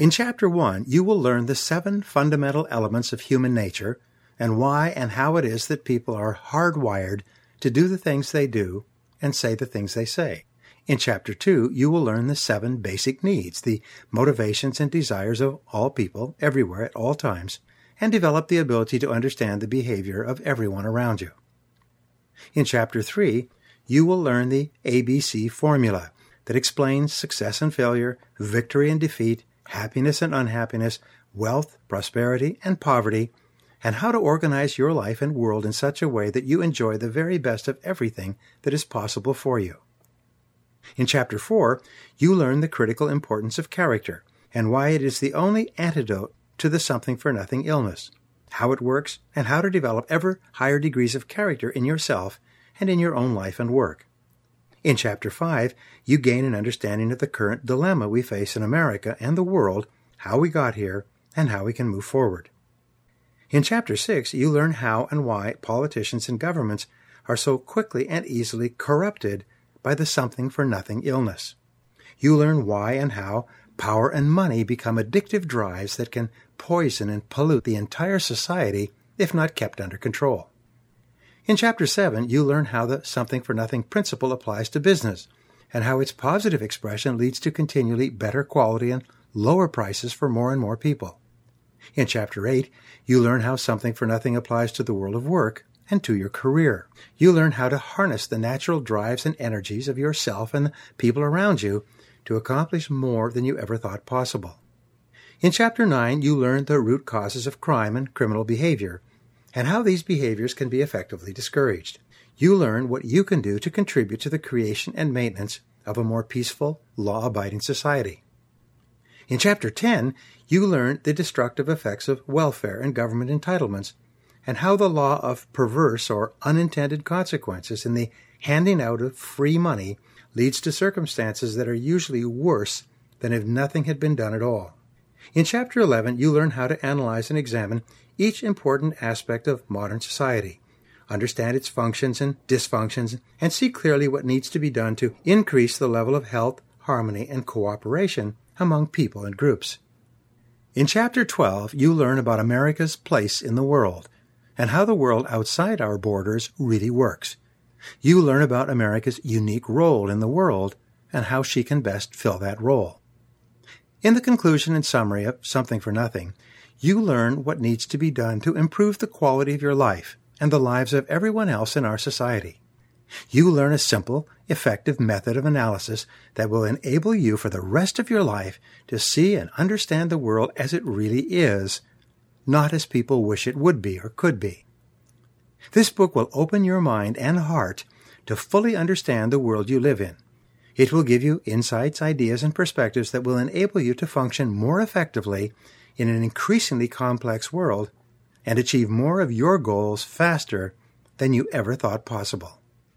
In Chapter 1, you will learn the 7 fundamental elements of human nature and why and how it is that people are hardwired to do the things they do and say the things they say. In Chapter 2, you will learn the 7 basic needs, the motivations and desires of all people, everywhere, at all times, and develop the ability to understand the behavior of everyone around you. In Chapter 3, you will learn the ABC formula that explains success and failure, victory and defeat, happiness and unhappiness, wealth, prosperity, and poverty, and how to organize your life and world in such a way that you enjoy the very best of everything that is possible for you. In Chapter 4, you learn the critical importance of character and why it is the only antidote to the something-for-nothing illness, how it works, and how to develop ever higher degrees of character in yourself and in your own life and work. In Chapter 5, you gain an understanding of the current dilemma we face in America and the world, how we got here, and how we can move forward. In Chapter 6, you learn how and why politicians and governments are so quickly and easily corrupted by the something-for-nothing illness. You learn why and how power and money become addictive drives that can poison and pollute the entire society if not kept under control. In Chapter 7, you learn how the something-for-nothing principle applies to business and how its positive expression leads to continually better quality and lower prices for more and more people. In Chapter 8, you learn how something-for-nothing applies to the world of work and to your career. You learn how to harness the natural drives and energies of yourself and the people around you to accomplish more than you ever thought possible. In Chapter 9, you learn the root causes of crime and criminal behavior and how these behaviors can be effectively discouraged. You learn what you can do to contribute to the creation and maintenance of a more peaceful, law-abiding society. In Chapter 10, you learn the destructive effects of welfare and government entitlements and how the law of perverse or unintended consequences in the handing out of free money leads to circumstances that are usually worse than if nothing had been done at all. In Chapter 11, you learn how to analyze and examine each important aspect of modern society, understand its functions and dysfunctions, and see clearly what needs to be done to increase the level of health, harmony, and cooperation among people and groups. In Chapter 12, you learn about America's place in the world and how the world outside our borders really works. You learn about America's unique role in the world and how she can best fill that role. In the conclusion and summary of Something-for-Nothing, you learn what needs to be done to improve the quality of your life and the lives of everyone else in our society. You learn a simple, effective method of analysis that will enable you for the rest of your life to see and understand the world as it really is, not as people wish it would be or could be. This book will open your mind and heart to fully understand the world you live in. It will give you insights, ideas, and perspectives that will enable you to function more effectively in an increasingly complex world and achieve more of your goals faster than you ever thought possible.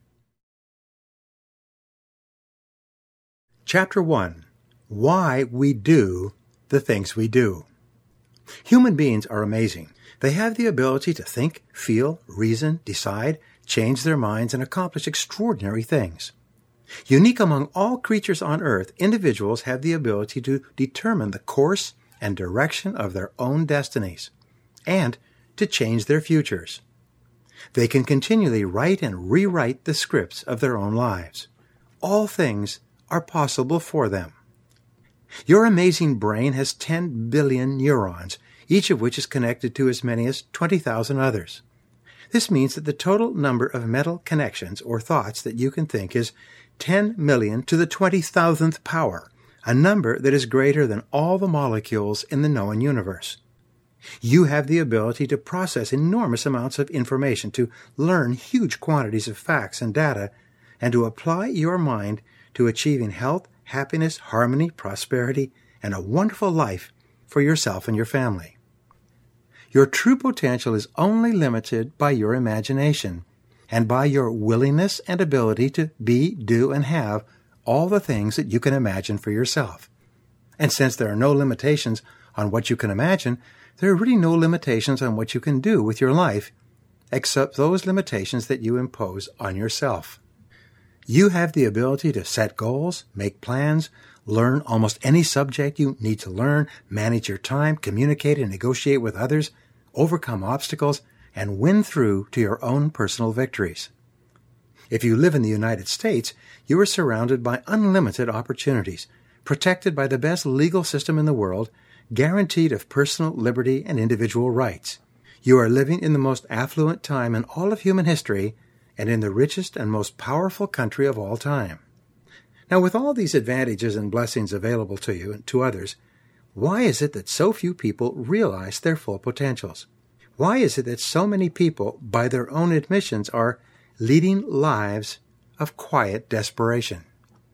Chapter 1. Why we do the things we do. Human beings are amazing. They have the ability to think, feel, reason, decide, change their minds, and accomplish extraordinary things. Unique among all creatures on earth, individuals have the ability to determine the course and direction of their own destinies, and to change their futures. They can continually write and rewrite the scripts of their own lives. All things are possible for them. Your amazing brain has 10 billion neurons, each of which is connected to as many as 20,000 others. This means that the total number of mental connections or thoughts that you can think is 10 million to the 20,000th power, a number that is greater than all the molecules in the known universe. You have the ability to process enormous amounts of information, to learn huge quantities of facts and data, and to apply your mind to achieving health, happiness, harmony, prosperity, and a wonderful life for yourself and your family. Your true potential is only limited by your imagination and by your willingness and ability to be, do, and have all the things that you can imagine for yourself. And since there are no limitations on what you can imagine, there are really no limitations on what you can do with your life, except those limitations that you impose on yourself. You have the ability to set goals, make plans, learn almost any subject you need to learn, manage your time, communicate and negotiate with others, overcome obstacles, and win through to your own personal victories. If you live in the United States, you are surrounded by unlimited opportunities, protected by the best legal system in the world, guaranteed of personal liberty and individual rights. You are living in the most affluent time in all of human history and in the richest and most powerful country of all time. Now, with all these advantages and blessings available to you and to others, why is it that so few people realize their full potentials? Why is it that so many people, by their own admissions, are leading lives of quiet desperation?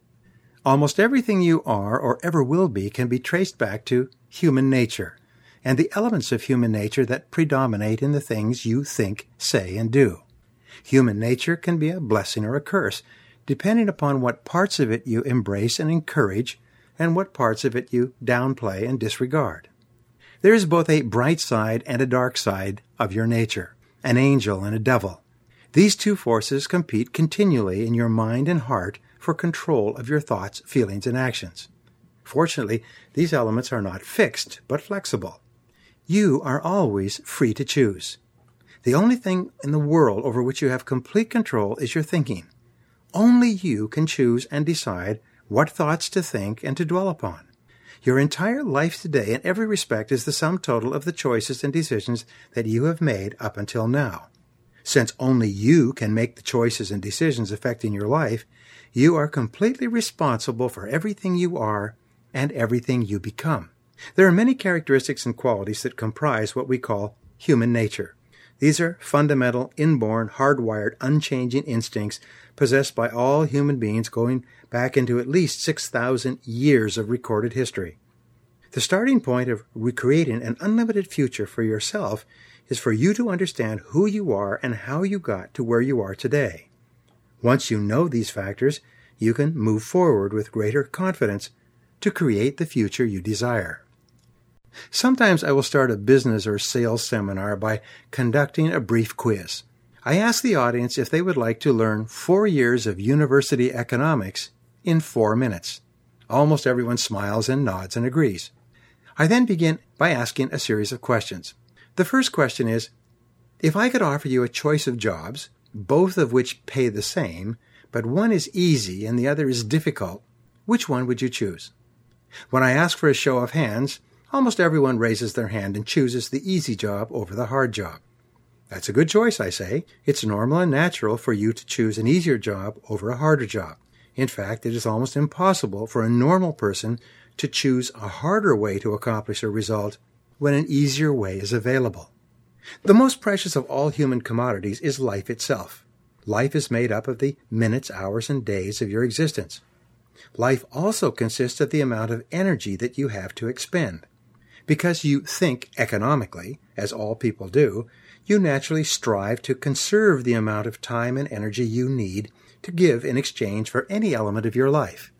Almost everything you are or ever will be can be traced back to human nature and the elements of human nature that predominate in the things you think, say, and do. Human nature can be a blessing or a curse, depending upon what parts of it you embrace and encourage and what parts of it you downplay and disregard. There is both a bright side and a dark side of your nature, an angel and a devil. These two forces compete continually in your mind and heart for control of your thoughts, feelings, and actions. Fortunately, these elements are not fixed, but flexible. You are always free to choose. The only thing in the world over which you have complete control is your thinking. Only you can choose and decide what thoughts to think and to dwell upon. Your entire life today in every respect is the sum total of the choices and decisions that you have made up until now. Since only you can make the choices and decisions affecting your life, you are completely responsible for everything you are and everything you become. There are many characteristics and qualities that comprise what we call human nature. These are fundamental, inborn, hardwired, unchanging instincts possessed by all human beings going back into at least 6,000 years of recorded history. The starting point of recreating an unlimited future for yourself is for you to understand who you are and how you got to where you are today. Once you know these factors, you can move forward with greater confidence to create the future you desire. Sometimes I will start a business or sales seminar by conducting a brief quiz. I ask the audience if they would like to learn 4 years of university economics in 4 minutes. Almost everyone smiles and nods and agrees. I then begin by asking a series of questions. The first question is, if I could offer you a choice of jobs, both of which pay the same, but one is easy and the other is difficult, which one would you choose? When I ask for a show of hands, almost everyone raises their hand and chooses the easy job over the hard job. That's a good choice, I say. It's normal and natural for you to choose an easier job over a harder job. In fact, it is almost impossible for a normal person to choose a harder way to accomplish a result when an easier way is available. The most precious of all human commodities is life itself. Life is made up of the minutes, hours, and days of your existence. Life also consists of the amount of energy that you have to expend. Because you think economically, as all people do, you naturally strive to conserve the amount of time and energy you need to give in exchange for any element of your life.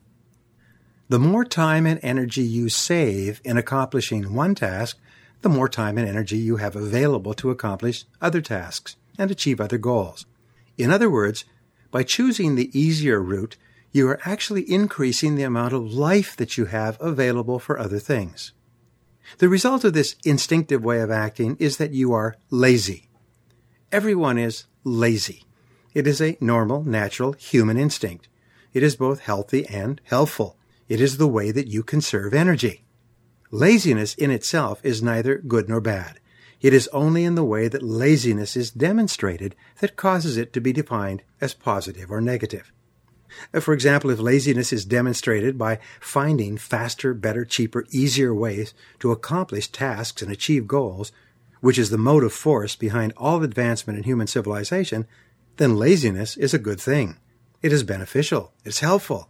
The more time and energy you save in accomplishing one task, the more time and energy you have available to accomplish other tasks and achieve other goals. In other words, by choosing the easier route, you are actually increasing the amount of life that you have available for other things. The result of this instinctive way of acting is that you are lazy. Everyone is lazy. It is a normal, natural human instinct. It is both healthy and healthful. It is the way that you conserve energy. Laziness in itself is neither good nor bad. It is only in the way that laziness is demonstrated that causes it to be defined as positive or negative. For example, if laziness is demonstrated by finding faster, better, cheaper, easier ways to accomplish tasks and achieve goals, which is the motive force behind all advancement in human civilization, then laziness is a good thing. It is beneficial. It's helpful.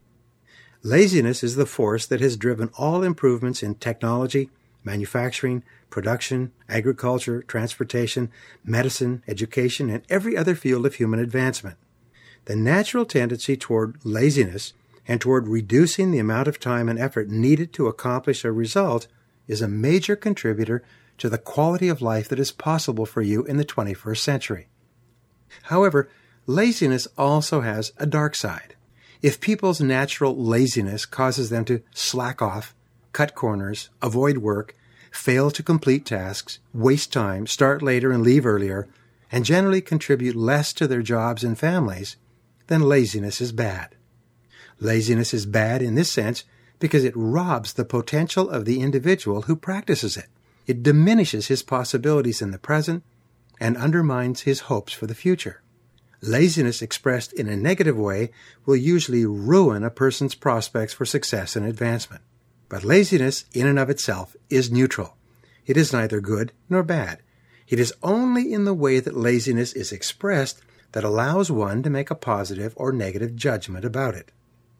Laziness is the force that has driven all improvements in technology, manufacturing, production, agriculture, transportation, medicine, education, and every other field of human advancement. The natural tendency toward laziness and toward reducing the amount of time and effort needed to accomplish a result is a major contributor to the quality of life that is possible for you in the 21st century. However, laziness also has a dark side. If people's natural laziness causes them to slack off, cut corners, avoid work, fail to complete tasks, waste time, start later and leave earlier, and generally contribute less to their jobs and families, then laziness is bad. Laziness is bad in this sense because it robs the potential of the individual who practices it. It diminishes his possibilities in the present and undermines his hopes for the future. Laziness expressed in a negative way will usually ruin a person's prospects for success and advancement. But laziness in and of itself is neutral. It is neither good nor bad. It is only in the way that laziness is expressed that allows one to make a positive or negative judgment about it.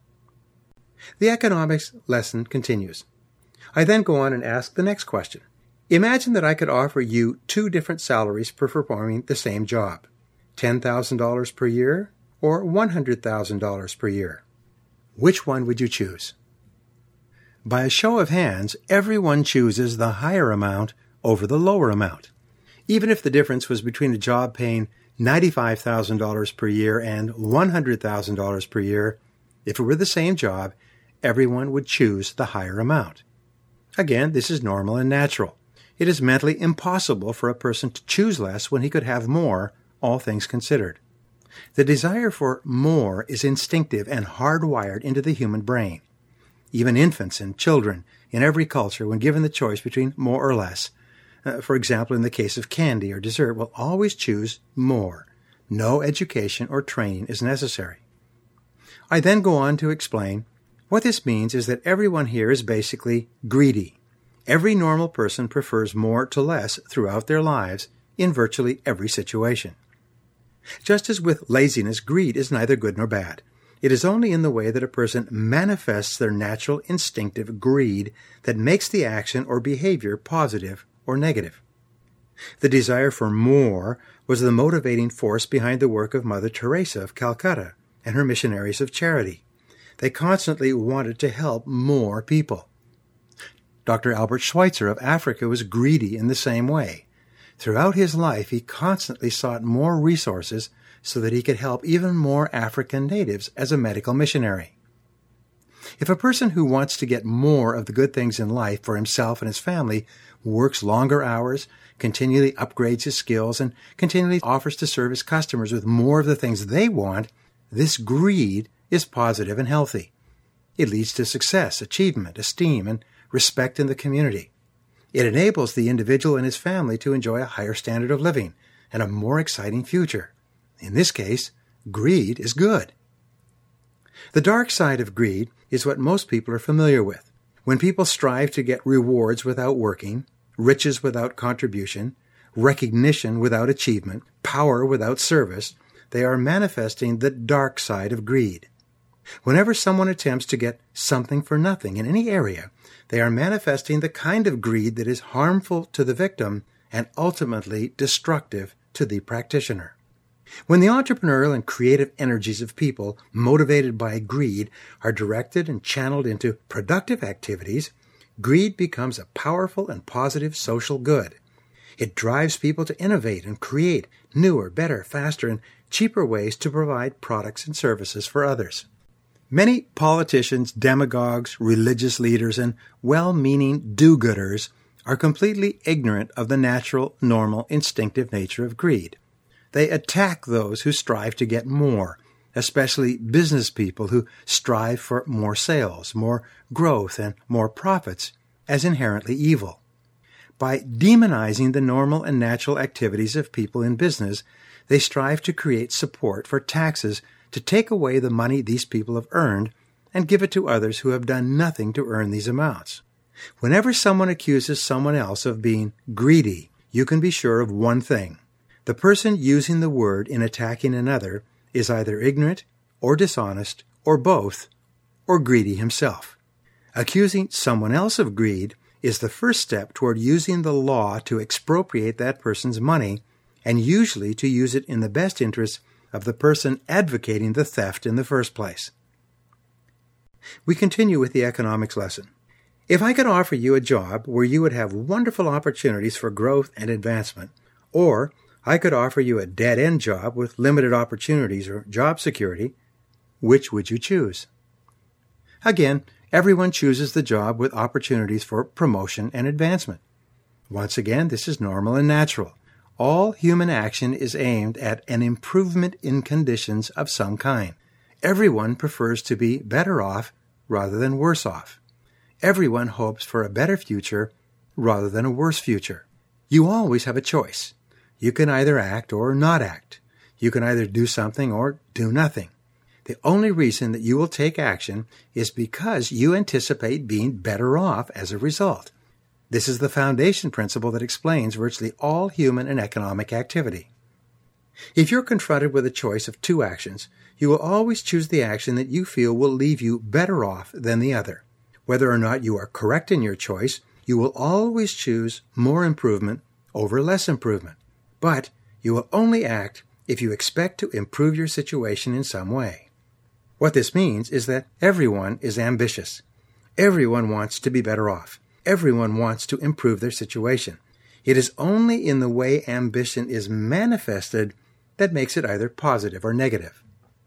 The economics lesson continues. I then go on and ask the next question. Imagine that I could offer you 2 different salaries for performing the same job, $10,000 per year or $100,000 per year. Which one would you choose? By a show of hands, everyone chooses the higher amount over the lower amount. Even if the difference was between a job paying $95,000 per year and $100,000 per year, if it were the same job, everyone would choose the higher amount. Again, this is normal and natural. It is mentally impossible for a person to choose less when he could have more, all things considered. The desire for more is instinctive and hardwired into the human brain. Even infants and children in every culture, when given the choice between more or less, for example, in the case of candy or dessert, will always choose more. No education or training is necessary. I then go on to explain what this means is that everyone here is basically greedy. Every normal person prefers more to less throughout their lives in virtually every situation. Just as with laziness, greed is neither good nor bad. It is only in the way that a person manifests their natural instinctive greed that makes the action or behavior positive or negative. The desire for more was the motivating force behind the work of Mother Teresa of Calcutta and her missionaries of charity. They constantly wanted to help more people. Dr. Albert Schweitzer of Africa was greedy in the same way. Throughout his life, he constantly sought more resources so that he could help even more African natives as a medical missionary. If a person who wants to get more of the good things in life for himself and his family works longer hours, continually upgrades his skills, and continually offers to serve his customers with more of the things they want, this greed is positive and healthy. It leads to success, achievement, esteem, and respect in the community. It enables the individual and his family to enjoy a higher standard of living and a more exciting future. In this case, greed is good. The dark side of greed is what most people are familiar with. When people strive to get rewards without working, riches without contribution, recognition without achievement, power without service, they are manifesting the dark side of greed. Whenever someone attempts to get something for nothing in any area, they are manifesting the kind of greed that is harmful to the victim and ultimately destructive to the practitioner. When the entrepreneurial and creative energies of people motivated by greed are directed and channeled into productive activities, greed becomes a powerful and positive social good. It drives people to innovate and create newer, better, faster, and cheaper ways to provide products and services for others. Many politicians, demagogues, religious leaders, and well-meaning do-gooders are completely ignorant of the natural, normal, instinctive nature of greed. They attack those who strive to get more, especially business people who strive for more sales, more growth, and more profits, as inherently evil. By demonizing the normal and natural activities of people in business, they strive to create support for taxes to take away the money these people have earned and give it to others who have done nothing to earn these amounts. Whenever someone accuses someone else of being greedy, you can be sure of one thing. The person using the word in attacking another is either ignorant or dishonest or both, or greedy himself. Accusing someone else of greed is the first step toward using the law to expropriate that person's money, and usually to use it in the best interest of the person advocating the theft in the first place. We continue with the economics lesson. If I could offer you a job where you would have wonderful opportunities for growth and advancement, or I could offer you a dead-end job with limited opportunities or job security, Which would you choose? Again, everyone chooses the job with opportunities for promotion and advancement. Once again, this is normal and natural. All human action is aimed at an improvement in conditions of some kind. Everyone prefers to be better off rather than worse off. Everyone hopes for a better future rather than a worse future. You always have a choice. You can either act or not act. You can either do something or do nothing. The only reason that you will take action is because you anticipate being better off as a result. This is the foundation principle that explains virtually all human and economic activity. If you're confronted with a choice of two actions, you will always choose the action that you feel will leave you better off than the other. Whether or not you are correct in your choice, you will always choose more improvement over less improvement. But you will only act if you expect to improve your situation in some way. What this means is that everyone is ambitious. Everyone wants to be better off. Everyone wants to improve their situation. It is only in the way ambition is manifested that makes it either positive or negative.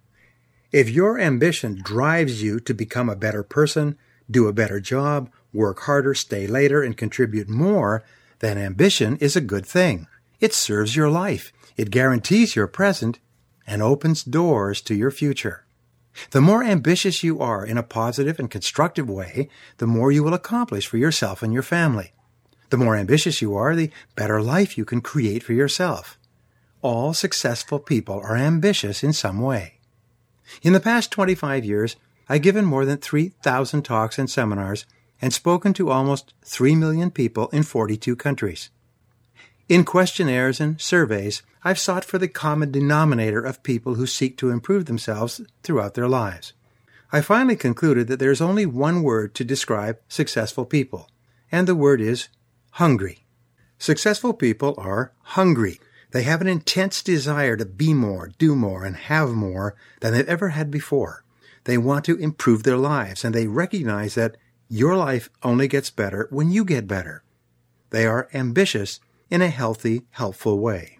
If your ambition drives you to become a better person, do a better job, work harder, stay later, and contribute more, then ambition is a good thing. It serves your life. It guarantees your present and opens doors to your future. The more ambitious you are in a positive and constructive way, the more you will accomplish for yourself and your family. The more ambitious you are, the better life you can create for yourself. All successful people are ambitious in some way. In the past 25 years, I've given more than 3,000 talks and seminars and spoken to almost 3 million people in 42 countries. In questionnaires and surveys, I've sought for the common denominator of people who seek to improve themselves throughout their lives. I finally concluded that there is only one word to describe successful people, and the word is hungry. Successful people are hungry. They have an intense desire to be more, do more, and have more than they've ever had before. They want to improve their lives, and they recognize that your life only gets better when you get better. They are ambitious in a healthy, helpful way.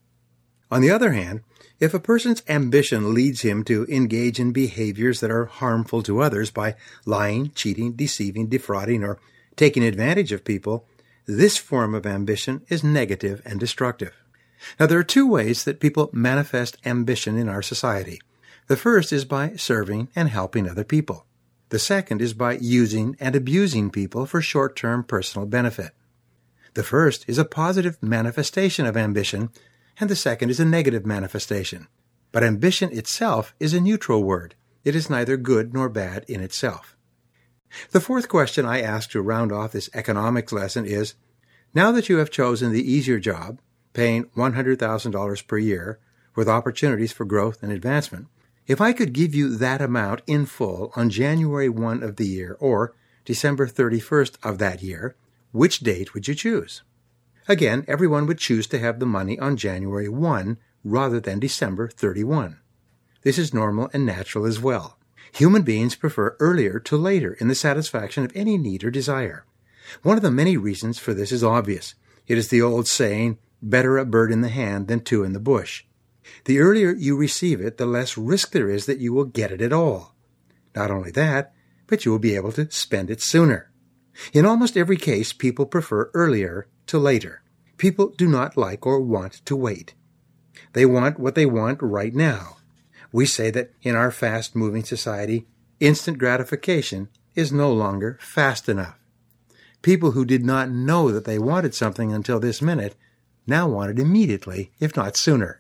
On the other hand, if a person's ambition leads him to engage in behaviors that are harmful to others by lying, cheating, deceiving, defrauding, or taking advantage of people, this form of ambition is negative and destructive. Now, there are two ways that people manifest ambition in our society. The first is by serving and helping other people. The second is by using and abusing people for short-term personal benefit. The first is a positive manifestation of ambition, and the second is a negative manifestation. But ambition itself is a neutral word. It is neither good nor bad in itself. The fourth question I ask to round off this economics lesson is, now that you have chosen the easier job, paying $100,000 per year, with opportunities for growth and advancement, if I could give you that amount in full on January 1 of the year or December 31st of that year, which date would you choose? Again, everyone would choose to have the money on January 1 rather than December 31. This is normal and natural as well. Human beings prefer earlier to later in the satisfaction of any need or desire. One of the many reasons for this is obvious. It is the old saying, better a bird in the hand than two in the bush. The earlier you receive it, the less risk there is that you will get it at all. Not only that, but you will be able to spend it sooner. In almost every case, people prefer earlier to later. People do not like or want to wait. They want what they want right now. We say that in our fast-moving society, instant gratification is no longer fast enough. People who did not know that they wanted something until this minute now want it immediately, if not sooner.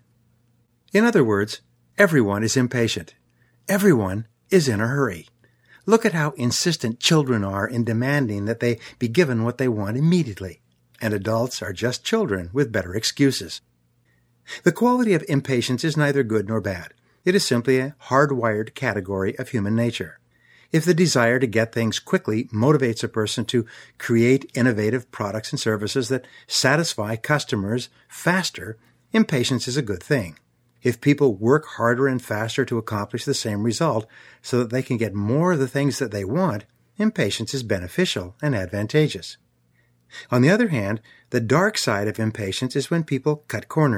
In other words, everyone is impatient. Everyone is in a hurry. Look at how insistent children are in demanding that they be given what they want immediately, and adults are just children with better excuses. The quality of impatience is neither good nor bad. It is simply a hardwired category of human nature. If the desire to get things quickly motivates a person to create innovative products and services that satisfy customers faster, impatience is a good thing. If people work harder and faster to accomplish the same result so that they can get more of the things that they want, impatience is beneficial and advantageous. On the other hand, the dark side of impatience is when people cut corners.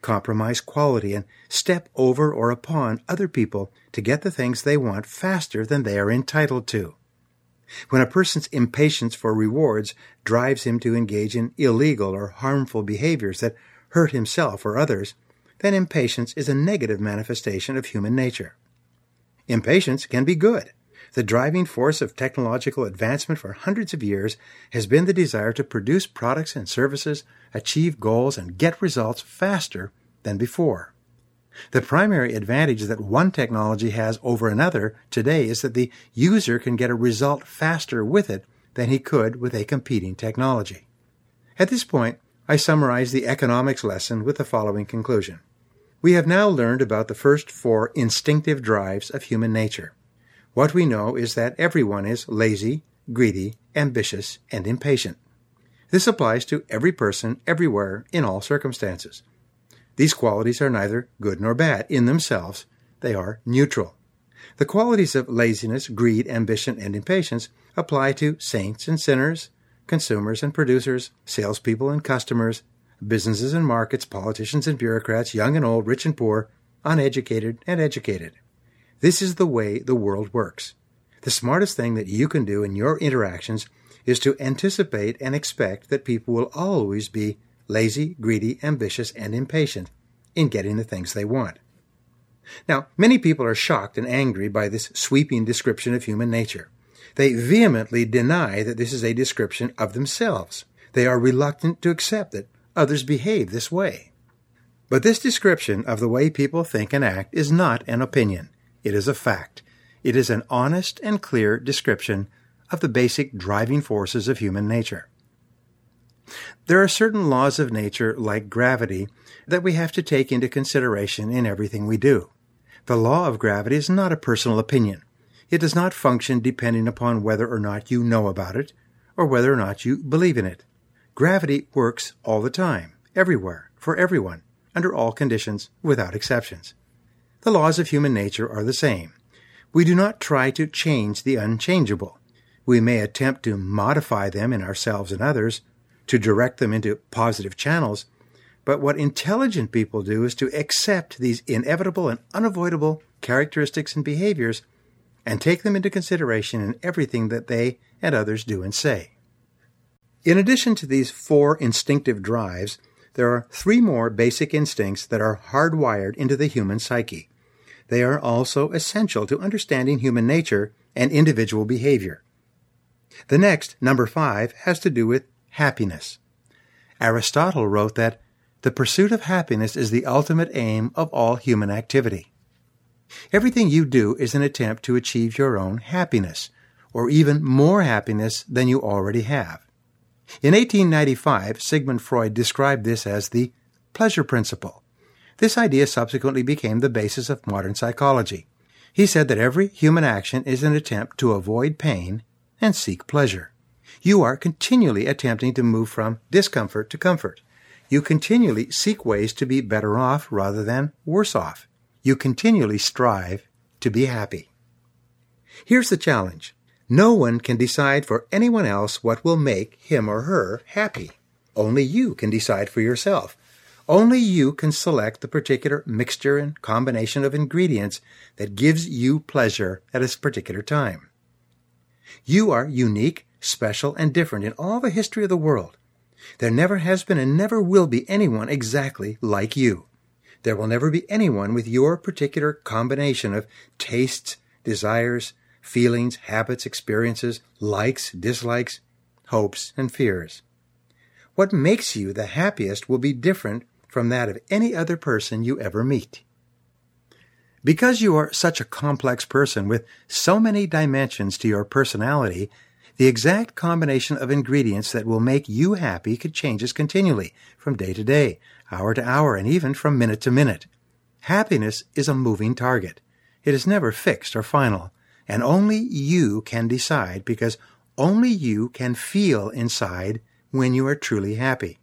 compromise quality, and step over or upon other people to get the things they want faster than they are entitled to. When a person's impatience for rewards drives him to engage in illegal or harmful behaviors that hurt himself or others, then impatience is a negative manifestation of human nature. Impatience can be good. The driving force of technological advancement for hundreds of years has been the desire to produce products and services, achieve goals, and get results faster than before. The primary advantage that one technology has over another today is that the user can get a result faster with it than he could with a competing technology. At this point, I summarize the economics lesson with the following conclusion. We have now learned about the first 4 instinctive drives of human nature. What we know is that everyone is lazy, greedy, ambitious, and impatient. This applies to every person, everywhere, in all circumstances. These qualities are neither good nor bad in themselves. They are neutral. The qualities of laziness, greed, ambition, and impatience apply to saints and sinners, consumers and producers, salespeople and customers, businesses and markets, politicians and bureaucrats, young and old, rich and poor, uneducated and educated. This is the way the world works. The smartest thing that you can do in your interactions is to anticipate and expect that people will always be lazy, greedy, ambitious, and impatient in getting the things they want. Now, many people are shocked and angry by this sweeping description of human nature. They vehemently deny that this is a description of themselves. They are reluctant to accept that others behave this way. But this description of the way people think and act is not an opinion. It is a fact. It is an honest and clear description of the basic driving forces of human nature. There are certain laws of nature, like gravity, that we have to take into consideration in everything we do. The law of gravity is not a personal opinion. It does not function depending upon whether or not you know about it, or whether or not you believe in it. Gravity works all the time, everywhere, for everyone, under all conditions, without exceptions. The laws of human nature are the same. We do not try to change the unchangeable. We may attempt to modify them in ourselves and others, to direct them into positive channels, but what intelligent people do is to accept these inevitable and unavoidable characteristics and behaviors and take them into consideration in everything that they and others do and say. In addition to these 4 instinctive drives, there are 3 more basic instincts that are hardwired into the human psyche. They are also essential to understanding human nature and individual behavior. The next, number 5, has to do with happiness. Aristotle wrote that the pursuit of happiness is the ultimate aim of all human activity. Everything you do is an attempt to achieve your own happiness, or even more happiness than you already have. In 1895, Sigmund Freud described this as the pleasure principle. This idea subsequently became the basis of modern psychology. He said that every human action is an attempt to avoid pain and seek pleasure. You are continually attempting to move from discomfort to comfort. You continually seek ways to be better off rather than worse off. You continually strive to be happy. Here's the challenge. No one can decide for anyone else what will make him or her happy. Only you can decide for yourself. Only you can select the particular mixture and combination of ingredients that gives you pleasure at a particular time. You are unique, special, and different in all the history of the world. There never has been and never will be anyone exactly like you. There will never be anyone with your particular combination of tastes, desires, feelings, habits, experiences, likes, dislikes, hopes, and fears. What makes you the happiest will be different from that of any other person you ever meet. Because you are such a complex person with so many dimensions to your personality, the exact combination of ingredients that will make you happy changes continually, from day to day, hour to hour, and even from minute to minute. Happiness is a moving target. It is never fixed or final, and only you can decide, because only you can feel inside when you are truly happy.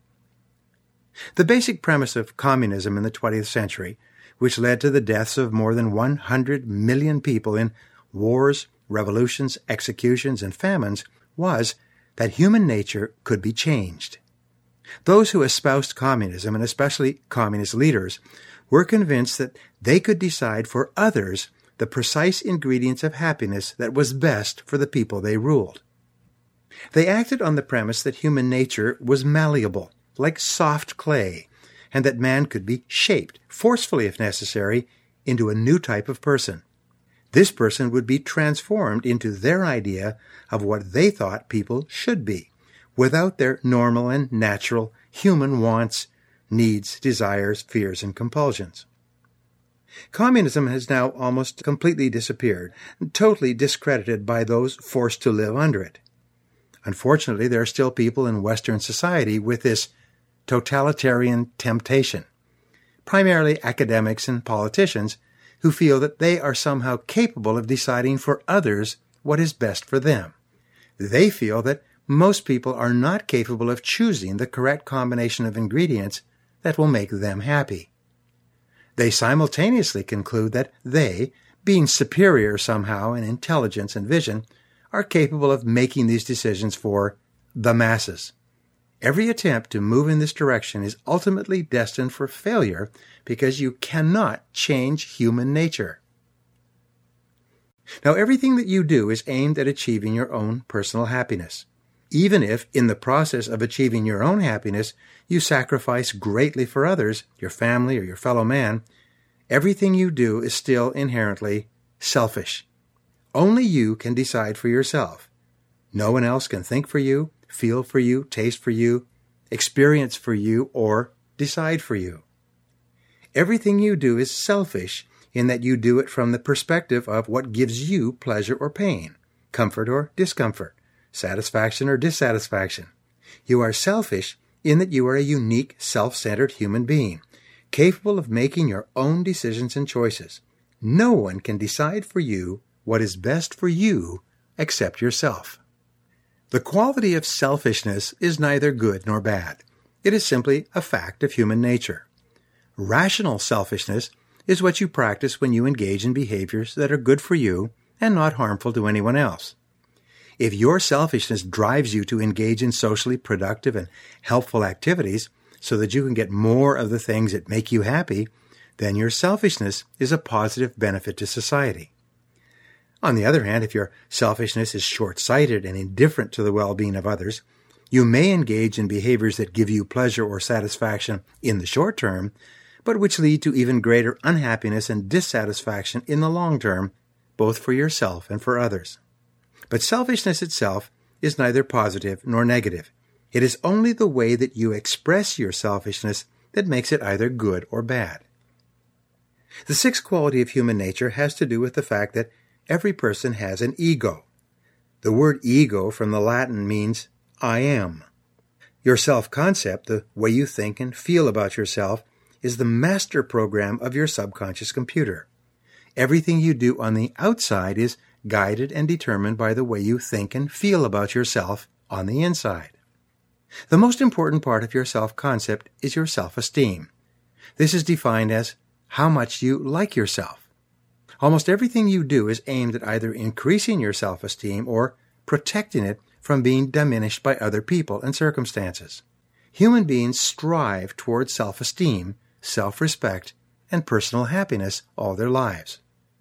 The basic premise of communism in the 20th century, which led to the deaths of more than 100 million people in wars, revolutions, executions, and famines, was that human nature could be changed. Those who espoused communism, and especially communist leaders, were convinced that they could decide for others the precise ingredients of happiness that was best for the people they ruled. They acted on the premise that human nature was malleable, like soft clay, and that man could be shaped, forcefully if necessary, into a new type of person. This person would be transformed into their idea of what they thought people should be, without their normal and natural human wants, needs, desires, fears, and compulsions. Communism has now almost completely disappeared, totally discredited by those forced to live under it. Unfortunately, there are still people in Western society with this totalitarian temptation, primarily academics and politicians who feel that they are somehow capable of deciding for others what is best for them. They feel that most people are not capable of choosing the correct combination of ingredients that will make them happy. They simultaneously conclude that they, being superior somehow in intelligence and vision, are capable of making these decisions for the masses. Every attempt to move in this direction is ultimately destined for failure because you cannot change human nature. Now, everything that you do is aimed at achieving your own personal happiness. Even if, in the process of achieving your own happiness, you sacrifice greatly for others, your family or your fellow man, everything you do is still inherently selfish. Only you can decide for yourself. No one else can think for you, feel for you, taste for you, experience for you, or decide for you. Everything you do is selfish in that you do it from the perspective of what gives you pleasure or pain, comfort or discomfort, satisfaction or dissatisfaction. You are selfish in that you are a unique, self-centered human being, capable of making your own decisions and choices. No one can decide for you what is best for you except yourself. The quality of selfishness is neither good nor bad. It is simply a fact of human nature. Rational selfishness is what you practice when you engage in behaviors that are good for you and not harmful to anyone else. If your selfishness drives you to engage in socially productive and helpful activities so that you can get more of the things that make you happy, then your selfishness is a positive benefit to society. On the other hand, if your selfishness is short-sighted and indifferent to the well-being of others, you may engage in behaviors that give you pleasure or satisfaction in the short term, but which lead to even greater unhappiness and dissatisfaction in the long term, both for yourself and for others. But selfishness itself is neither positive nor negative. It is only the way that you express your selfishness that makes it either good or bad. The sixth quality of human nature has to do with the fact that every person has an ego. The word ego from the Latin means I am. Your self-concept, the way you think and feel about yourself, is the master program of your subconscious computer. Everything you do on the outside is guided and determined by the way you think and feel about yourself on the inside. The most important part of your self-concept is your self-esteem. This is defined as how much you like yourself. Almost everything you do is aimed at either increasing your self-esteem or protecting it from being diminished by other people and circumstances. Human beings strive towards self-esteem, self-respect, and personal happiness all their lives.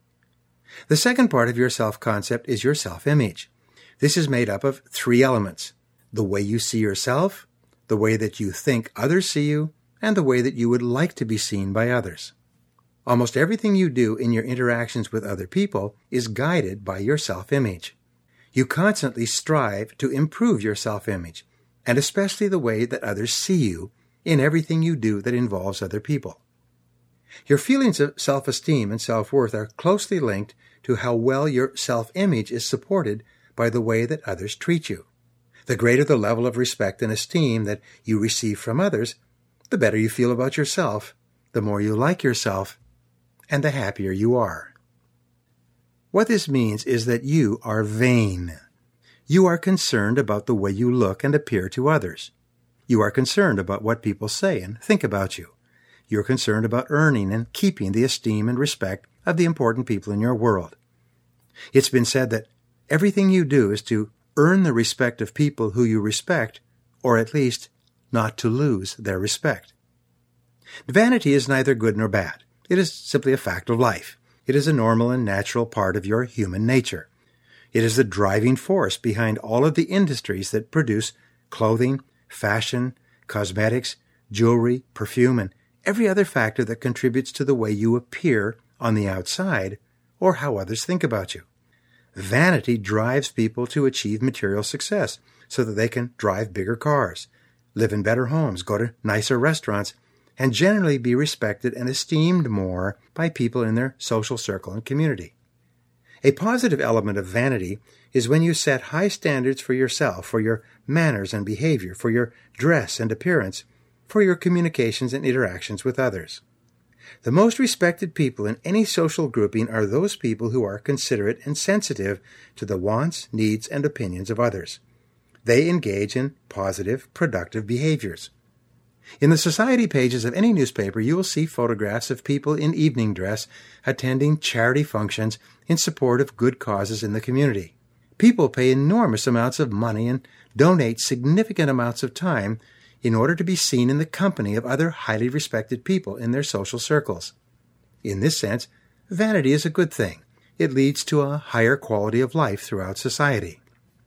The second part of your self-concept is your self-image. This is made up of three elements: the way you see yourself, the way that you think others see you, and the way that you would like to be seen by others. Almost everything you do in your interactions with other people is guided by your self-image. You constantly strive to improve your self-image, and especially the way that others see you in everything you do that involves other people. Your feelings of self-esteem and self-worth are closely linked to how well your self-image is supported by the way that others treat you. The greater the level of respect and esteem that you receive from others, the better you feel about yourself, the more you like yourself, and the happier you are. What this means is that you are vain. You are concerned about the way you look and appear to others. You are concerned about what people say and think about you. You're concerned about earning and keeping the esteem and respect of the important people in your world. It's been said that everything you do is to earn the respect of people who you respect, or at least not to lose their respect. Vanity is neither good nor bad. It is simply a fact of life. It is a normal and natural part of your human nature. It is the driving force behind all of the industries that produce clothing, fashion, cosmetics, jewelry, perfume, and every other factor that contributes to the way you appear on the outside or how others think about you. Vanity drives people to achieve material success so that they can drive bigger cars, live in better homes, go to nicer restaurants, and generally be respected and esteemed more by people in their social circle and community. A positive element of vanity is when you set high standards for yourself, for your manners and behavior, for your dress and appearance, for your communications and interactions with others. The most respected people in any social grouping are those people who are considerate and sensitive to the wants, needs, and opinions of others. They engage in positive, productive behaviors. In the society pages of any newspaper, you will see photographs of people in evening dress attending charity functions in support of good causes in the community. People pay enormous amounts of money and donate significant amounts of time in order to be seen in the company of other highly respected people in their social circles. In this sense, vanity is a good thing. It leads to a higher quality of life throughout society.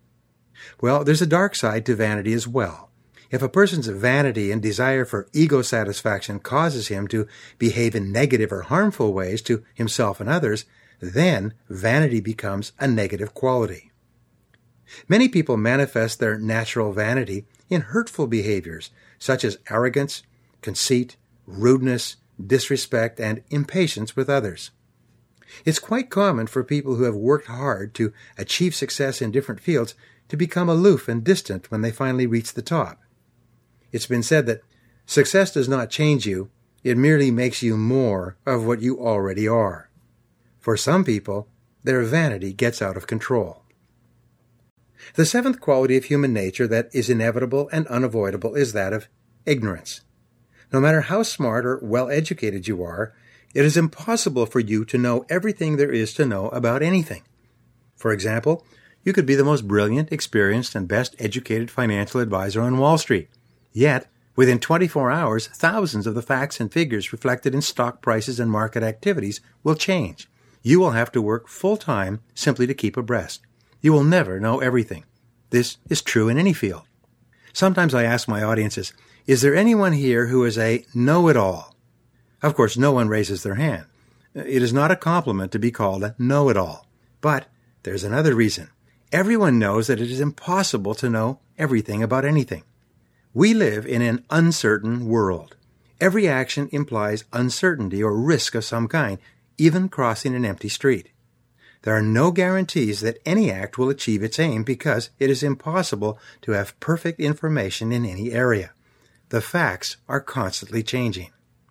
Well, there's a dark side to vanity as well. If a person's vanity and desire for ego satisfaction causes him to behave in negative or harmful ways to himself and others, then vanity becomes a negative quality. Many people manifest their natural vanity in hurtful behaviors such as arrogance, conceit, rudeness, disrespect, and impatience with others. It's quite common for people who have worked hard to achieve success in different fields to become aloof and distant when they finally reach the top. It's been said that success does not change you, it merely makes you more of what you already are. For some people, their vanity gets out of control. The seventh quality of human nature that is inevitable and unavoidable is that of ignorance. No matter how smart or well-educated you are, it is impossible for you to know everything there is to know about anything. For example, you could be the most brilliant, experienced, and best-educated financial advisor on Wall Street. Yet, within 24 hours, thousands of the facts and figures reflected in stock prices and market activities will change. You will have to work full-time simply to keep abreast. You will never know everything. This is true in any field. Sometimes I ask my audiences, is there anyone here who is a know-it-all? Of course, no one raises their hand. It is not a compliment to be called a know-it-all. But there's another reason. Everyone knows that it is impossible to know everything about anything. We live in an uncertain world. Every action implies uncertainty or risk of some kind, even crossing an empty street. There are no guarantees that any act will achieve its aim because it is impossible to have perfect information in any area. The facts are constantly changing.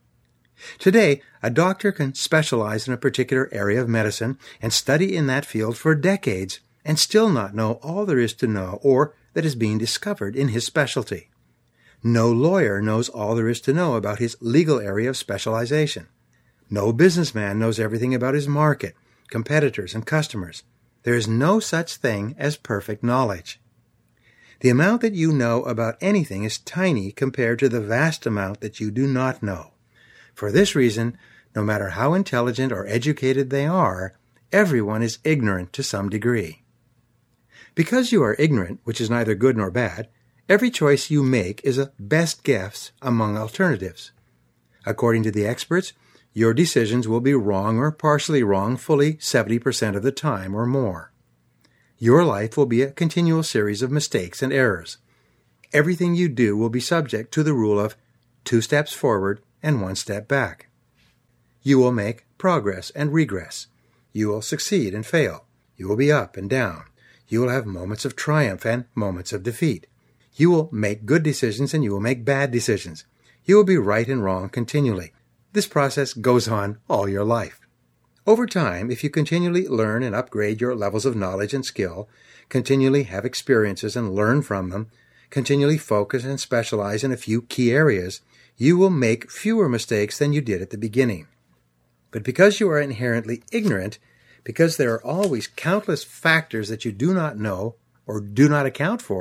Today, a doctor can specialize in a particular area of medicine and study in that field for decades and still not know all there is to know or that is being discovered in his specialty. No lawyer knows all there is to know about his legal area of specialization. No businessman knows everything about his market, competitors, and customers. There is no such thing as perfect knowledge. The amount that you know about anything is tiny compared to the vast amount that you do not know. For this reason, no matter how intelligent or educated they are, everyone is ignorant to some degree. Because you are ignorant, which is neither good nor bad, every choice you make is a best guess among alternatives. According to the experts, your decisions will be wrong or partially wrong fully 70% of the time or more. Your life will be a continual series of mistakes and errors. Everything you do will be subject to the rule of 2 steps forward and 1 step back. You will make progress and regress. You will succeed and fail. You will be up and down. You will have moments of triumph and moments of defeat. You will make good decisions and you will make bad decisions. You will be right and wrong continually. This process goes on all your life. Over time, if you continually learn and upgrade your levels of knowledge and skill, continually have experiences and learn from them, continually focus and specialize in a few key areas, you will make fewer mistakes than you did at the beginning. But because you are inherently ignorant, because there are always countless factors that you do not know or do not account for,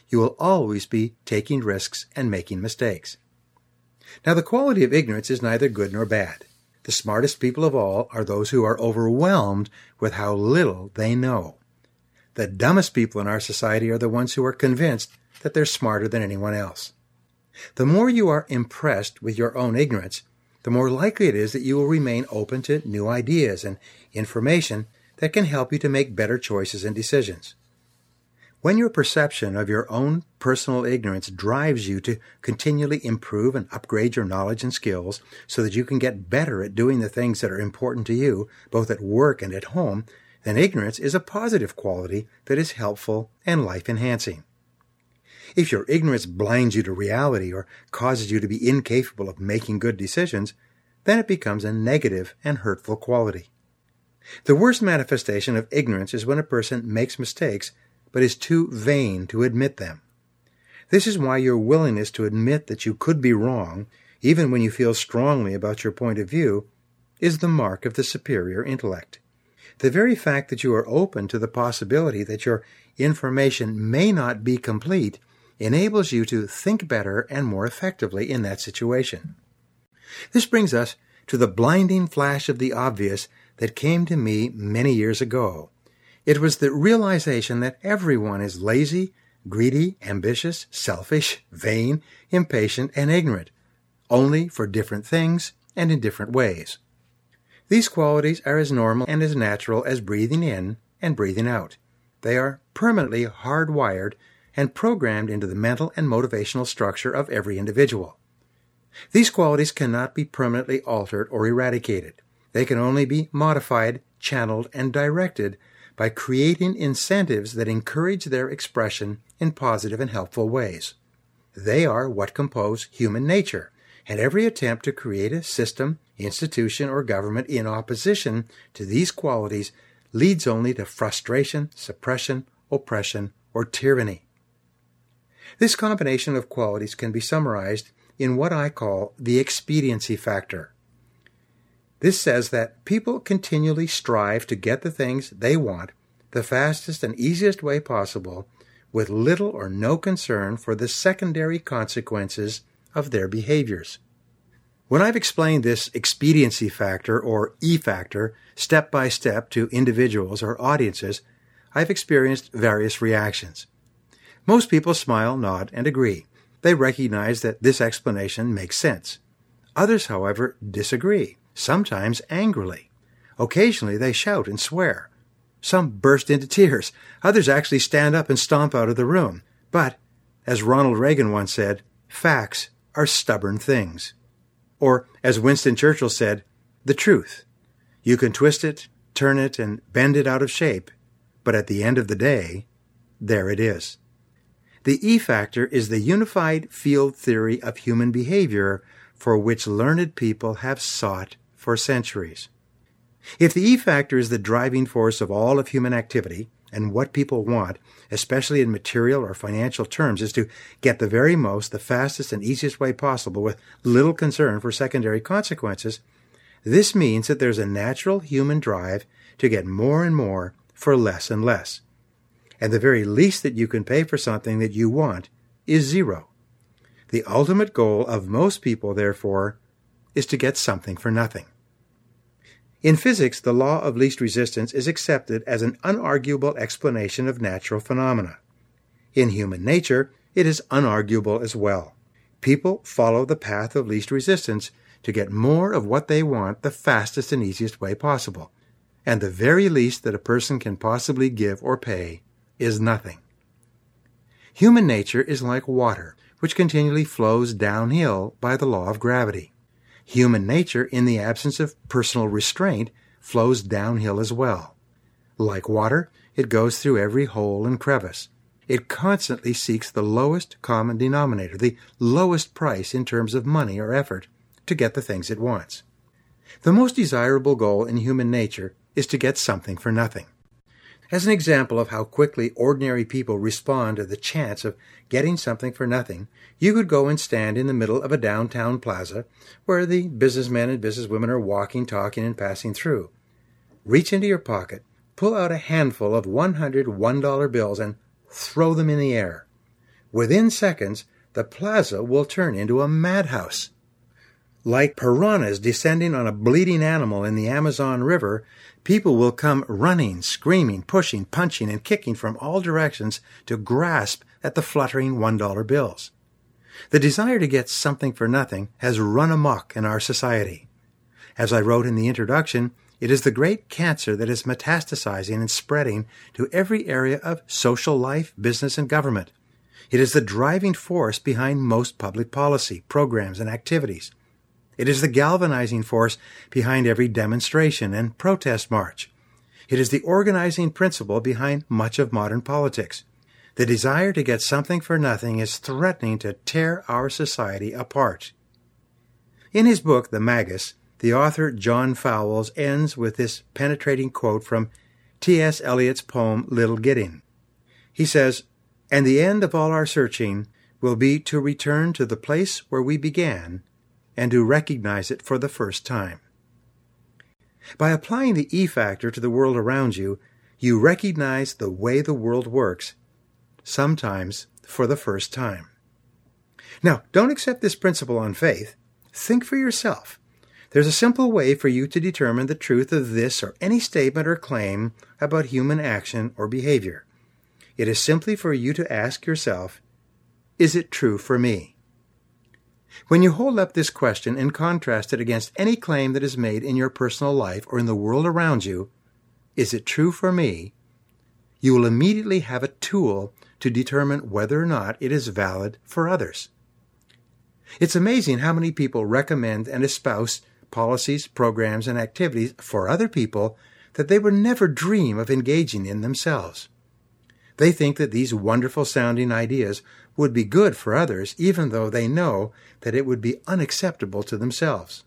You will always be taking risks and making mistakes. Now, the quality of ignorance is neither good nor bad. The smartest people of all are those who are overwhelmed with how little they know. The dumbest people in our society are the ones who are convinced that they're smarter than anyone else. The more you are impressed with your own ignorance, the more likely it is that you will remain open to new ideas and information that can help you to make better choices and decisions. When your perception of your own personal ignorance drives you to continually improve and upgrade your knowledge and skills so that you can get better at doing the things that are important to you, both at work and at home, then ignorance is a positive quality that is helpful and life-enhancing. If your ignorance blinds you to reality or causes you to be incapable of making good decisions, then it becomes a negative and hurtful quality. The worst manifestation of ignorance is when a person makes mistakes but is too vain to admit them. This is why your willingness to admit that you could be wrong, even when you feel strongly about your point of view, is the mark of the superior intellect. The very fact that you are open to the possibility that your information may not be complete enables you to think better and more effectively in that situation. This brings us to the blinding flash of the obvious that came to me many years ago. It was the realization that everyone is lazy, greedy, ambitious, selfish, vain, impatient, and ignorant, only for different things and in different ways. These qualities are as normal and as natural as breathing in and breathing out. They are permanently hardwired and programmed into the mental and motivational structure of every individual. These qualities cannot be permanently altered or eradicated. They can only be modified, channeled, and directed by creating incentives that encourage their expression in positive and helpful ways. They are what compose human nature, and every attempt to create a system, institution, or government in opposition to these qualities leads only to frustration, suppression, oppression, or tyranny. This combination of qualities can be summarized in what I call the expediency factor. This says that people continually strive to get the things they want the fastest and easiest way possible with little or no concern for the secondary consequences of their behaviors. When I've explained this expediency factor, or E factor, step by step to individuals or audiences, I've experienced various reactions. Most people smile, nod, and agree. They recognize that this explanation makes sense. Others, however, disagree, sometimes angrily. Occasionally they shout and swear. Some burst into tears. Others actually stand up and stomp out of the room. But, as Ronald Reagan once said, facts are stubborn things. Or, as Winston Churchill said, the truth. You can twist it, turn it, and bend it out of shape, but at the end of the day, there it is. The E factor is the unified field theory of human behavior for which learned people have sought for centuries. If the E factor is the driving force of all of human activity, and what people want, especially in material or financial terms, is to get the very most, the fastest and easiest way possible with little concern for secondary consequences, this means that there's a natural human drive to get more and more for less and less. And the very least that you can pay for something that you want is zero. The ultimate goal of most people, therefore, is to get something for nothing. In physics, the law of least resistance is accepted as an unarguable explanation of natural phenomena. In human nature, it is unarguable as well. People follow the path of least resistance to get more of what they want the fastest and easiest way possible, and the very least that a person can possibly give or pay is nothing. Human nature is like water, which continually flows downhill by the law of gravity. Human nature, in the absence of personal restraint, flows downhill as well. Like water, it goes through every hole and crevice. It constantly seeks the lowest common denominator, the lowest price in terms of money or effort, to get the things it wants. The most desirable goal in human nature is to get something for nothing. As an example of how quickly ordinary people respond to the chance of getting something for nothing, you could go and stand in the middle of a downtown plaza where the businessmen and businesswomen are walking, talking, and passing through. Reach into your pocket, pull out a handful of $100 bills, and throw them in the air. Within seconds, the plaza will turn into a madhouse. Like piranhas descending on a bleeding animal in the Amazon River, people will come running, screaming, pushing, punching, and kicking from all directions to grasp at the fluttering $1 bills. The desire to get something for nothing has run amok in our society. As I wrote in the introduction, it is the great cancer that is metastasizing and spreading to every area of social life, business, and government. It is the driving force behind most public policy, programs, and activities. It is the galvanizing force behind every demonstration and protest march. It is the organizing principle behind much of modern politics. The desire to get something for nothing is threatening to tear our society apart. In his book, The Magus, the author John Fowles ends with this penetrating quote from T.S. Eliot's poem Little Gidding. He says, "And the end of all our searching will be to return to the place where we began and to recognize it for the first time." By applying the E factor to the world around you, you recognize the way the world works, sometimes for the first time. Now, don't accept this principle on faith. Think for yourself. There's a simple way for you to determine the truth of this or any statement or claim about human action or behavior. It is simply for you to ask yourself, is it true for me? When you hold up this question and contrast it against any claim that is made in your personal life or in the world around you, is it true for me? You will immediately have a tool to determine whether or not it is valid for others. It's amazing how many people recommend and espouse policies, programs, and activities for other people that they would never dream of engaging in themselves. They think that these wonderful-sounding ideas would be good for others, even though they know that it would be unacceptable to themselves.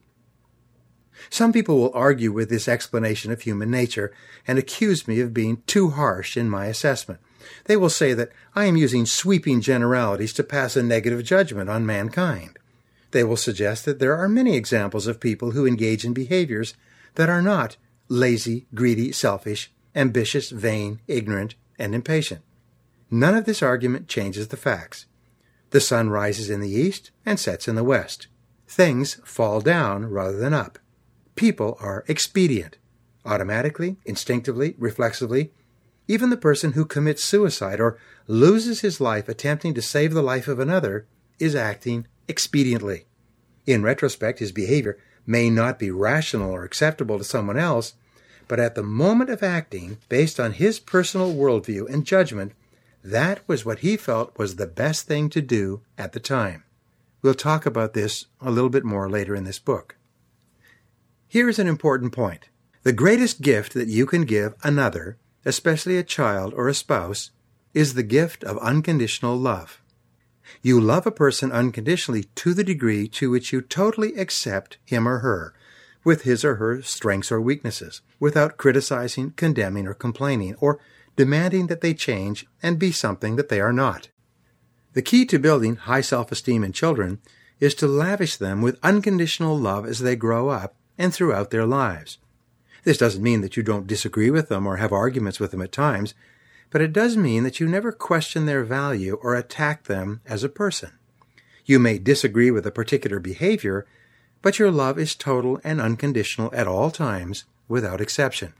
Some people will argue with this explanation of human nature and accuse me of being too harsh in my assessment. They will say that I am using sweeping generalities to pass a negative judgment on mankind. They will suggest that there are many examples of people who engage in behaviors that are not lazy, greedy, selfish, ambitious, vain, ignorant, and impatient. None of this argument changes the facts. The sun rises in the east and sets in the west. Things fall down rather than up. People are expedient, automatically, instinctively, reflexively. Even the person who commits suicide or loses his life attempting to save the life of another is acting expediently. In retrospect, his behavior may not be rational or acceptable to someone else, but at the moment of acting, based on his personal worldview and judgment, that was what he felt was the best thing to do at the time. We'll talk about this a little bit more later in this book. Here is an important point. The greatest gift that you can give another, especially a child or a spouse, is the gift of unconditional love. You love a person unconditionally to the degree to which you totally accept him or her, with his or her strengths or weaknesses, without criticizing, condemning, or complaining, or demanding that they change and be something that they are not. The key to building high self-esteem in children is to lavish them with unconditional love as they grow up and throughout their lives. This doesn't mean that you don't disagree with them or have arguments with them at times, but it does mean that you never question their value or attack them as a person. You may disagree with a particular behavior, but your love is total and unconditional at all times, without exception.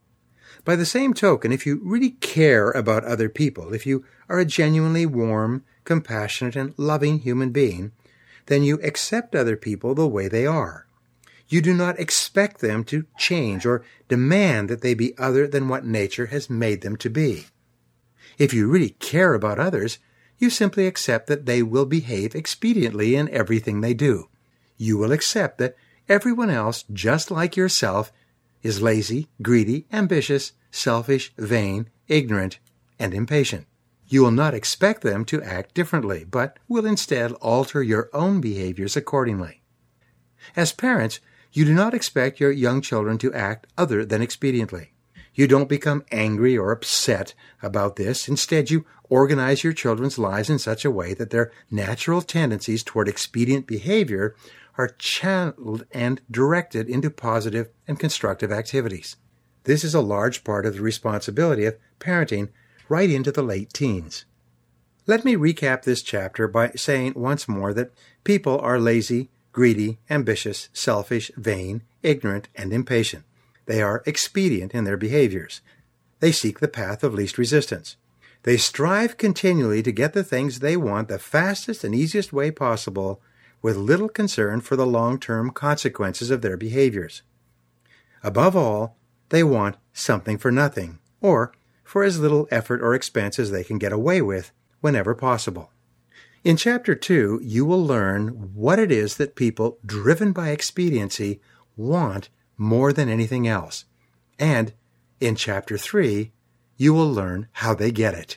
By the same token, if you really care about other people, if you are a genuinely warm, compassionate, and loving human being, then you accept other people the way they are. You do not expect them to change or demand that they be other than what nature has made them to be. If you really care about others, you simply accept that they will behave expediently in everything they do. You will accept that everyone else, just like yourself, is lazy, greedy, ambitious, selfish, vain, ignorant, and impatient. You will not expect them to act differently, but will instead alter your own behaviors accordingly. As parents, you do not expect your young children to act other than expediently. You don't become angry or upset about this. Instead, you organize your children's lives in such a way that their natural tendencies toward expedient behavior are channeled and directed into positive and constructive activities. This is a large part of the responsibility of parenting right into the late teens. Let me recap this chapter by saying once more that people are lazy, greedy, ambitious, selfish, vain, ignorant, and impatient. They are expedient in their behaviors. They seek the path of least resistance. They strive continually to get the things they want the fastest and easiest way possible, with little concern for the long-term consequences of their behaviors. Above all, they want something for nothing, or for as little effort or expense as they can get away with whenever possible. In Chapter 2, you will learn what it is that people driven by expediency want more than anything else. And in Chapter 3, you will learn how they get it.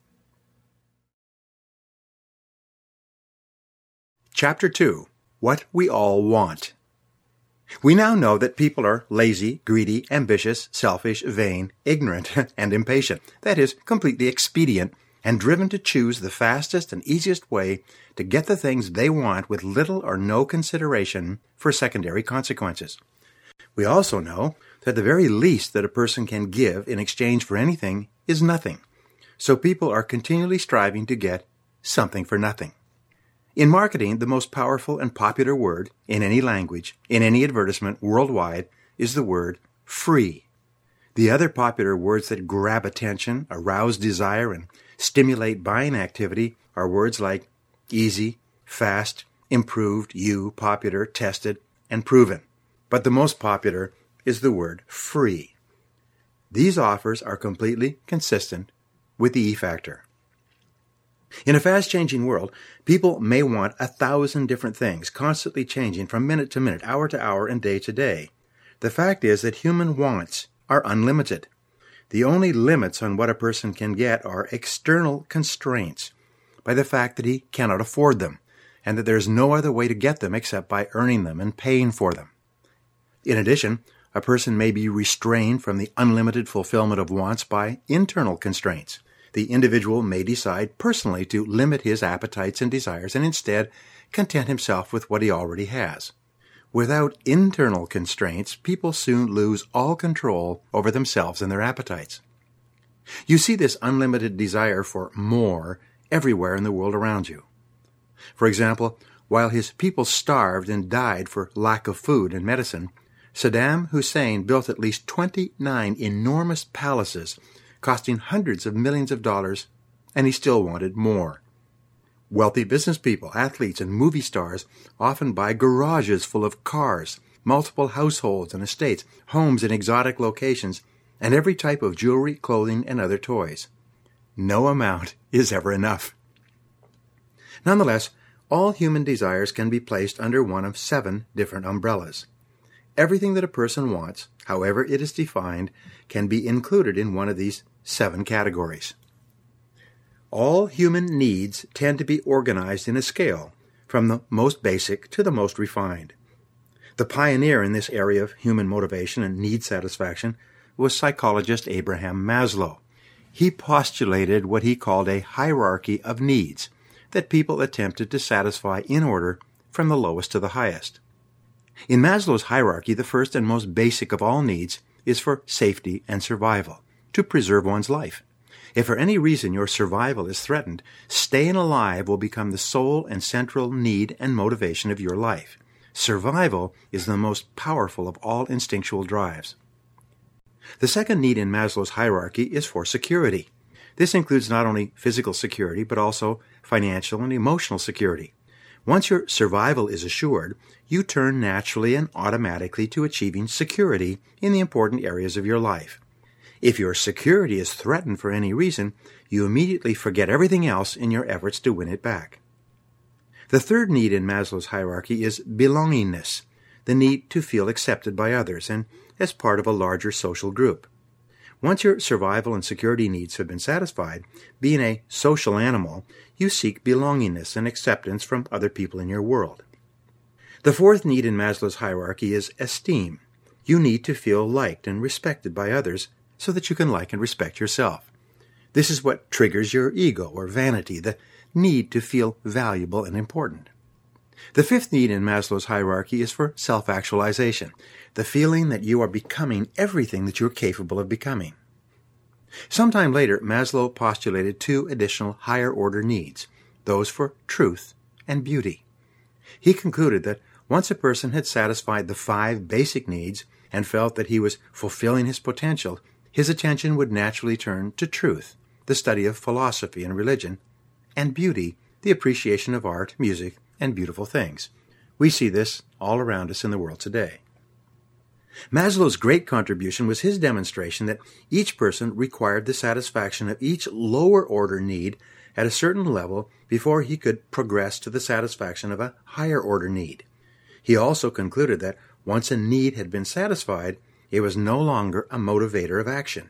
Chapter 2. What we all want. We now know that people are lazy, greedy, ambitious, selfish, vain, ignorant, and impatient. That is, completely expedient and driven to choose the fastest and easiest way to get the things they want with little or no consideration for secondary consequences. We also know that the very least that a person can give in exchange for anything is nothing. So people are continually striving to get something for nothing. In marketing, the most powerful and popular word in any language, in any advertisement worldwide, is the word free. The other popular words that grab attention, arouse desire, and stimulate buying activity are words like easy, fast, improved, popular, tested, and proven. But the most popular is the word free. These offers are completely consistent with the E factor. In a fast-changing world, people may want 1,000 different things, constantly changing from minute to minute, hour to hour, and day to day. The fact is that human wants are unlimited. The only limits on what a person can get are external constraints by the fact that he cannot afford them, and that there is no other way to get them except by earning them and paying for them. In addition, a person may be restrained from the unlimited fulfillment of wants by internal constraints. The individual may decide personally to limit his appetites and desires and instead content himself with what he already has. Without internal constraints, people soon lose all control over themselves and their appetites. You see this unlimited desire for more everywhere in the world around you. For example, while his people starved and died for lack of food and medicine, Saddam Hussein built at least 29 enormous palaces costing hundreds of millions of dollars, and he still wanted more. Wealthy business people, athletes, and movie stars often buy garages full of cars, multiple households and estates, homes in exotic locations, and every type of jewelry, clothing, and other toys. No amount is ever enough. Nonetheless, all human desires can be placed under one of 7 different umbrellas. Everything that a person wants, however it is defined, can be included in one of these 7 categories. All human needs tend to be organized in a scale, from the most basic to the most refined. The pioneer in this area of human motivation and need satisfaction was psychologist Abraham Maslow. He postulated what he called a hierarchy of needs that people attempted to satisfy in order from the lowest to the highest. In Maslow's hierarchy, the first and most basic of all needs is for safety and survival, to preserve one's life. If for any reason your survival is threatened, staying alive will become the sole and central need and motivation of your life. Survival is the most powerful of all instinctual drives. The second need in Maslow's hierarchy is for security. This includes not only physical security, but also financial and emotional security. Once your survival is assured, you turn naturally and automatically to achieving security in the important areas of your life. If your security is threatened for any reason, you immediately forget everything else in your efforts to win it back. The third need in Maslow's hierarchy is belongingness, the need to feel accepted by others and as part of a larger social group. Once your survival and security needs have been satisfied, being a social animal, you seek belongingness and acceptance from other people in your world. The fourth need in Maslow's hierarchy is esteem. You need to feel liked and respected by others so that you can like and respect yourself. This is what triggers your ego or vanity, the need to feel valuable and important. The fifth need in Maslow's hierarchy is for self-actualization, the feeling that you are becoming everything that you're capable of becoming. Sometime later, Maslow postulated two additional higher-order needs, those for truth and beauty. He concluded that once a person had satisfied the 5 basic needs and felt that he was fulfilling his potential, his attention would naturally turn to truth, the study of philosophy and religion, and beauty, the appreciation of art, music, and beautiful things. We see this all around us in the world today. Maslow's great contribution was his demonstration that each person required the satisfaction of each lower-order need at a certain level before he could progress to the satisfaction of a higher-order need. He also concluded that once a need had been satisfied, it was no longer a motivator of action.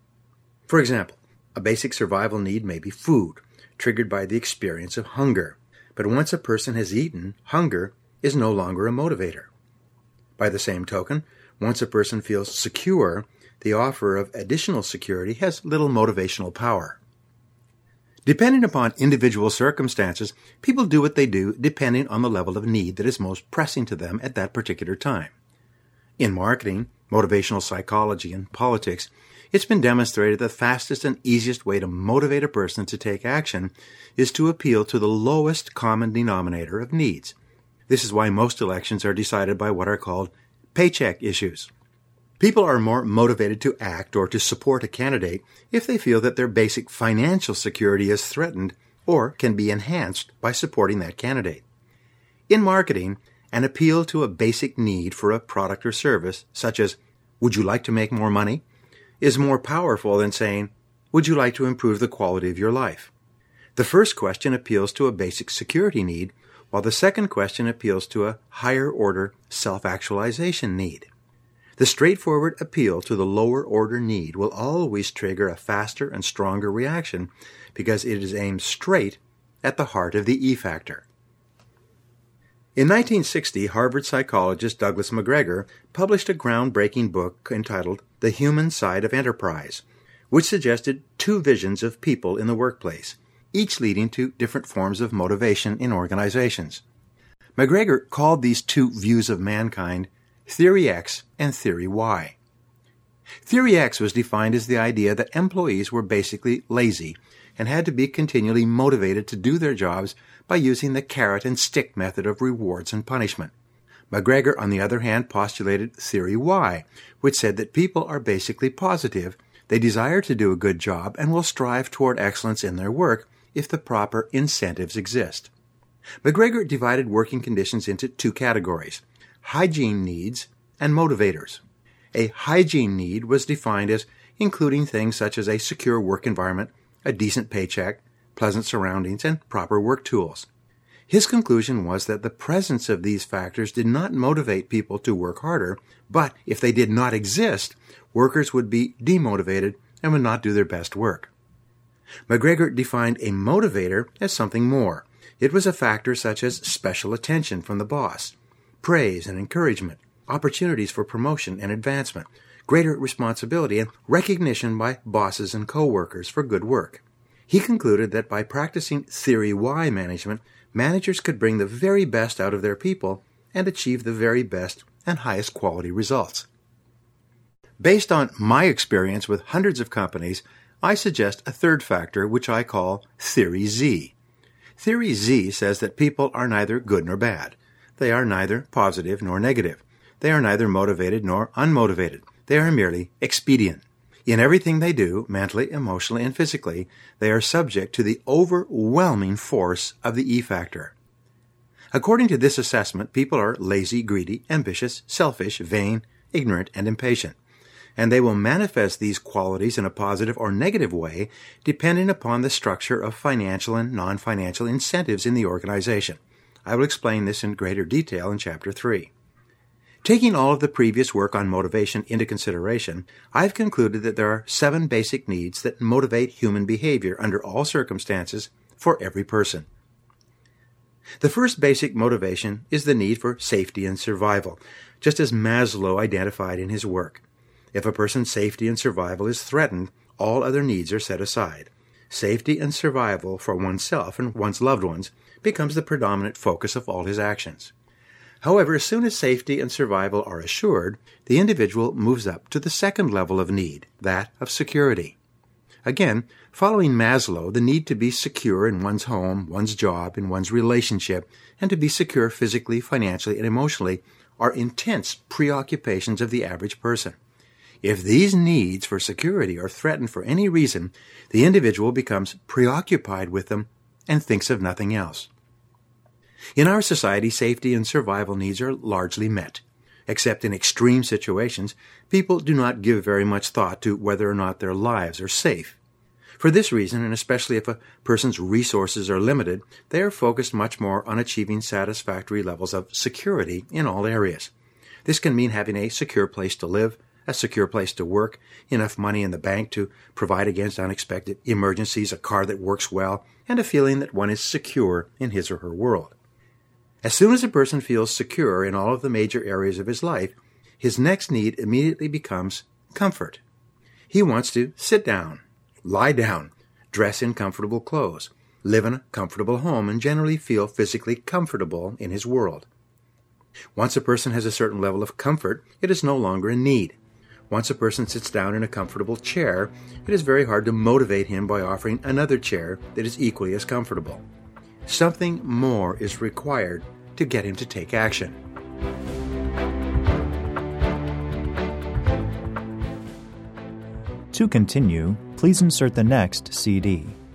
For example, a basic survival need may be food, triggered by the experience of hunger. But once a person has eaten, hunger is no longer a motivator. By the same token, once a person feels secure, the offer of additional security has little motivational power. Depending upon individual circumstances, people do what they do depending on the level of need that is most pressing to them at that particular time. In marketing, motivational psychology, and politics, it's been demonstrated the fastest and easiest way to motivate a person to take action is to appeal to the lowest common denominator of needs. This is why most elections are decided by what are called paycheck issues. People are more motivated to act or to support a candidate if they feel that their basic financial security is threatened or can be enhanced by supporting that candidate. In marketing, an appeal to a basic need for a product or service, such as, "Would you like to make more money?" is more powerful than saying, "Would you like to improve the quality of your life?" The first question appeals to a basic security need, while the second question appeals to a higher-order self-actualization need. The straightforward appeal to the lower-order need will always trigger a faster and stronger reaction because it is aimed straight at the heart of the E factor. In 1960, Harvard psychologist Douglas McGregor published a groundbreaking book entitled The Human Side of Enterprise, which suggested 2 visions of people in the workplace, each leading to different forms of motivation in organizations. McGregor called these 2 views of mankind Theory X and Theory Y. Theory X was defined as the idea that employees were basically lazy and had to be continually motivated to do their jobs by using the carrot and stick method of rewards and punishment. McGregor, on the other hand, postulated Theory Y, which said that people are basically positive, they desire to do a good job, and will strive toward excellence in their work if the proper incentives exist. McGregor divided working conditions into 2 categories: hygiene needs and motivators. A hygiene need was defined as including things such as a secure work environment, a decent paycheck, pleasant surroundings, and proper work tools. His conclusion was that the presence of these factors did not motivate people to work harder, but if they did not exist, workers would be demotivated and would not do their best work. McGregor defined a motivator as something more. It was a factor such as special attention from the boss, praise and encouragement, opportunities for promotion and advancement, greater responsibility, and recognition by bosses and co-workers for good work. He concluded that by practicing Theory Y management, managers could bring the very best out of their people and achieve the very best and highest quality results. Based on my experience with hundreds of companies, I suggest a third factor, which I call Theory Z. Theory Z says that people are neither good nor bad. They are neither positive nor negative. They are neither motivated nor unmotivated. They are merely expedient. In everything they do, mentally, emotionally, and physically, they are subject to the overwhelming force of the E factor. According to this assessment, people are lazy, greedy, ambitious, selfish, vain, ignorant, and impatient. And they will manifest these qualities in a positive or negative way depending upon the structure of financial and non-financial incentives in the organization. I will explain this in greater detail in Chapter 3. Taking all of the previous work on motivation into consideration, I've concluded that there are 7 basic needs that motivate human behavior under all circumstances for every person. The first basic motivation is the need for safety and survival, just as Maslow identified in his work. If a person's safety and survival is threatened, all other needs are set aside. Safety and survival for oneself and one's loved ones becomes the predominant focus of all his actions. However, as soon as safety and survival are assured, the individual moves up to the second level of need, that of security. Again, following Maslow, the need to be secure in one's home, one's job, in one's relationship, and to be secure physically, financially, and emotionally are intense preoccupations of the average person. If these needs for security are threatened for any reason, the individual becomes preoccupied with them and thinks of nothing else. In our society, safety and survival needs are largely met. Except in extreme situations, people do not give very much thought to whether or not their lives are safe. For this reason, and especially if a person's resources are limited, they are focused much more on achieving satisfactory levels of security in all areas. This can mean having a secure place to live, a secure place to work, enough money in the bank to provide against unexpected emergencies, a car that works well, and a feeling that one is secure in his or her world. As soon as a person feels secure in all of the major areas of his life, his next need immediately becomes comfort. He wants to sit down, lie down, dress in comfortable clothes, live in a comfortable home, and generally feel physically comfortable in his world. Once a person has a certain level of comfort, it is no longer a need. Once a person sits down in a comfortable chair, it is very hard to motivate him by offering another chair that is equally as comfortable. Something more is required to get him to take action. To continue, please insert the next CD.